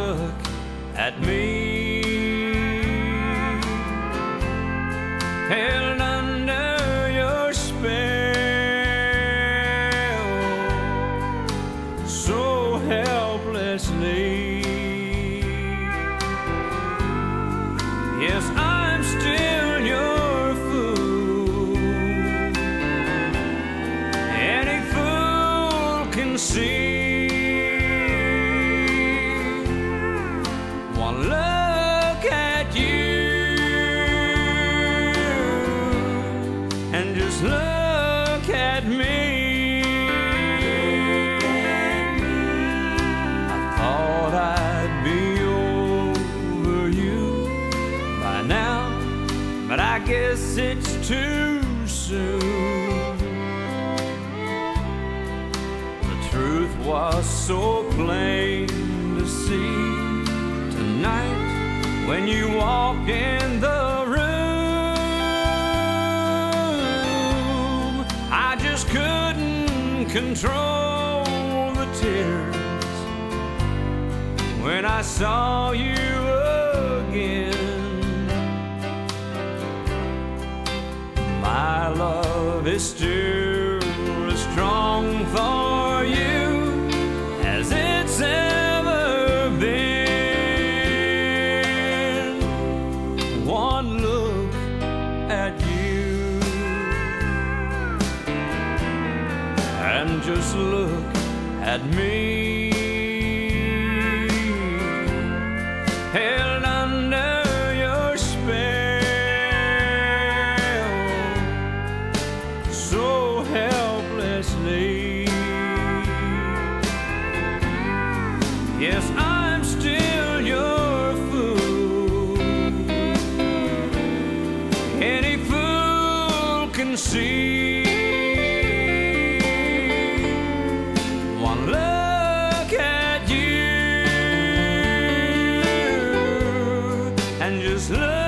look at me, held under your spell, so helplessly. Yes, I'm still your fool. Any fool can see. One look at you, and just look at me. I thought I'd be over you by now, but I guess it's too soon. The truth was so plain to see tonight when you walked in the room. I just couldn't control the tears when I saw you again. My love is still as strong for you as it's ever been. One look at you, and just look at me, held under your spell, so helplessly. Yes, I'm still your fool. Any fool can see. One look at you, and just look